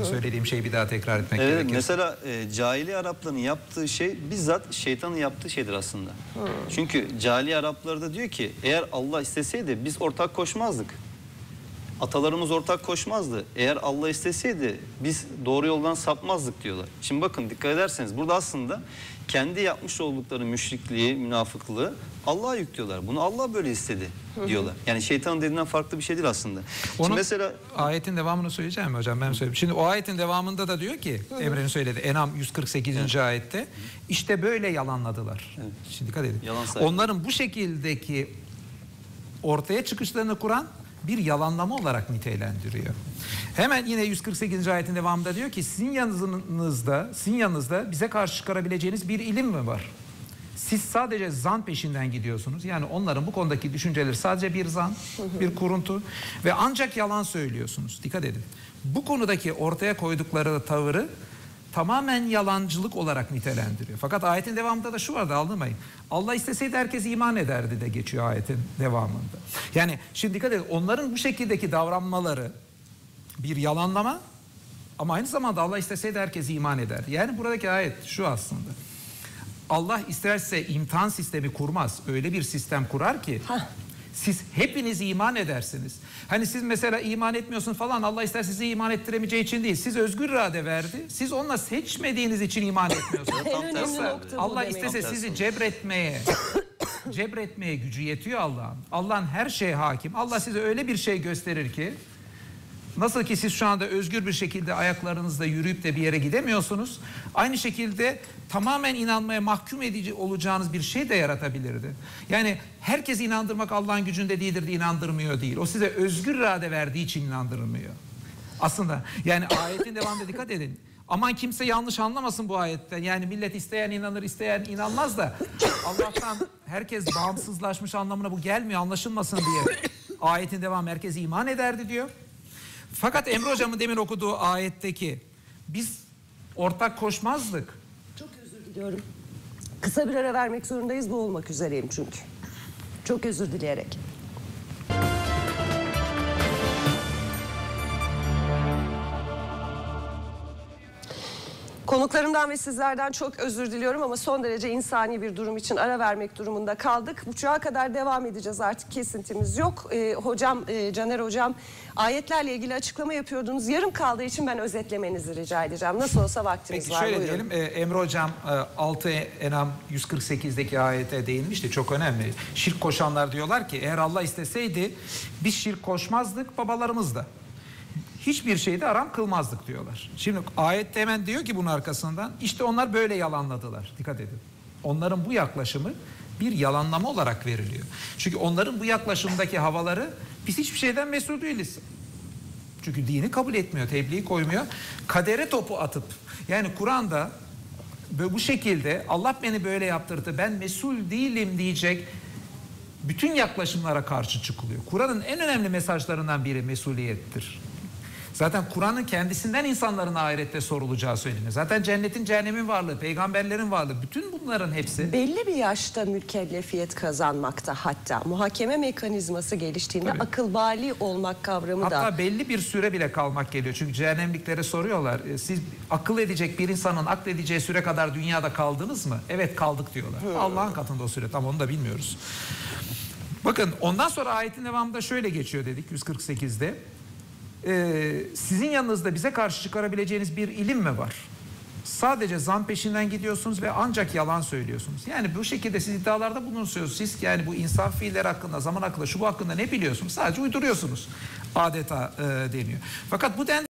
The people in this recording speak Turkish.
Şimdi söylediğim şeyi bir daha tekrar etmek gerekir. Mesela cahiliye Arapların yaptığı şey bizzat şeytanın yaptığı şeydir aslında. Çünkü cahiliye Arapları da diyor ki eğer Allah isteseydi biz ortak koşmazdık. Atalarımız ortak koşmazdı. Eğer Allah isteseydi biz doğru yoldan sapmazdık diyorlar. Şimdi bakın dikkat ederseniz burada aslında kendi yapmış oldukları müşrikliği, münafıklığı Allah'a yüklüyorlar. Bunu Allah böyle istedi diyorlar. Yani şeytanın dediğinden farklı bir şey değil aslında. Onun mesela ayetin devamını söyleyeceğim mi hocam? Ben söyleyeyim. Şimdi o ayetin devamında da diyor ki Emre'nin söyledi. En'am 148. ayette işte böyle yalanladılar. Şimdi dikkat edin. Onların bu şekildeki ortaya çıkışlarını kuran bir yalanlama olarak nitelendiriyor. Hemen yine 148. ayetin devamında diyor ki sizin yanınızda bize karşı çıkarabileceğiniz bir ilim mi var? Siz sadece zan peşinden gidiyorsunuz. Yani onların bu konudaki düşünceleri sadece bir zan, bir kuruntu ve ancak yalan söylüyorsunuz. Dikkat edin. Bu konudaki ortaya koydukları tavırı tamamen yalancılık olarak nitelendiriyor. Fakat ayetin devamında da şu vardı, aldırmayın. Allah isteseydi herkes iman ederdi de geçiyor ayetin devamında. Yani şimdi dikkat edin, onların bu şekildeki davranmaları bir yalanlama ama aynı zamanda Allah isteseydi herkes iman ederdi. Yani buradaki ayet şu aslında. Allah isterse imtihan sistemi kurmaz. Öyle bir sistem kurar ki siz hepiniz iman edersiniz. Hani siz mesela iman etmiyorsun falan, Allah ister sizi iman ettiremeyeceği için değil. Siz özgür irade verdi. Siz onunla seçmediğiniz için iman etmiyorsunuz. Allah istese sizi cebretmeye gücü yetiyor Allah'ın. Allah'ın her şeye hakim. Allah size öyle bir şey gösterir ki, nasıl ki siz şu anda özgür bir şekilde ayaklarınızla yürüyüp de bir yere gidemiyorsunuz, aynı şekilde tamamen inanmaya mahkum edici olacağınız bir şey de yaratabilirdi. Yani herkes inandırmak Allah'ın gücünde değildir diye inandırmıyor değil. O size özgür irade verdiği için inandırmıyor. Aslında yani ayetin devamında dikkat edin. Aman kimse yanlış anlamasın bu ayetten. Yani millet isteyen inanır, isteyen inanmaz da Allah'tan herkes bağımsızlaşmış anlamına bu gelmiyor, anlaşılmasın diye. Ayetin devamı herkes iman ederdi diyor. Fakat Emre hocamın demin okuduğu ayetteki biz ortak koşmazdık. Çok özür diliyorum. Kısa bir ara vermek zorundayız, bu olmak üzereyim çünkü. Çok özür dileyerek. Konuklarımdan ve sizlerden çok özür diliyorum ama son derece insani bir durum için ara vermek durumunda kaldık. Buçuğa kadar devam edeceğiz, artık kesintimiz yok. Hocam, Caner hocam ayetlerle ilgili açıklama yapıyordunuz. Yarım kaldığı için ben özetlemenizi rica edeceğim. Nasıl olsa vaktimiz Peki var. şöyle Buyurun. diyelim, Emre hocam 6 En'am 148'deki ayete değinmişti, çok önemli. Şirk koşanlar diyorlar ki eğer Allah isteseydi biz şirk koşmazdık, babalarımız da. Hiçbir şeyde haram kılmazdık diyorlar. Şimdi ayette hemen diyor ki bunun arkasından işte onlar böyle yalanladılar. Dikkat edin. Onların bu yaklaşımı bir yalanlama olarak veriliyor. Çünkü onların bu yaklaşımdaki havaları biz hiçbir şeyden mesul değiliz. Çünkü dini kabul etmiyor, tebliği koymuyor. Kadere topu atıp yani Kur'an'da bu şekilde Allah beni böyle yaptırdı, ben mesul değilim diyecek bütün yaklaşımlara karşı çıkılıyor. Kur'an'ın en önemli mesajlarından biri mesuliyettir. Zaten Kur'an'ın kendisinden insanların ahirette sorulacağı söyleniyor. Zaten cennetin, cehennemin varlığı, peygamberlerin varlığı, bütün bunların hepsi belli bir yaşta mükellefiyet kazanmakta, hatta muhakeme mekanizması geliştiğinde akıl bali olmak kavramı da. Hatta belli bir süre bile kalmak geliyor. Çünkü cehennemliklere soruyorlar. Siz akıl edecek bir insanın akledeceği süre kadar dünyada kaldınız mı? Evet kaldık diyorlar. Allah'ın katında o süre, tam onu da bilmiyoruz. Bakın ondan sonra ayetin devamında şöyle geçiyor dedik 148'de. Sizin yanınızda bize karşı çıkarabileceğiniz bir ilim mi var? Sadece zan peşinden gidiyorsunuz ve ancak yalan söylüyorsunuz. Yani bu şekilde siz iddialarda bulunursunuz. Siz yani bu insan fiilleri hakkında, zaman hakkında, şu bu hakkında ne biliyorsunuz? Sadece uyduruyorsunuz adeta deniyor. Fakat bu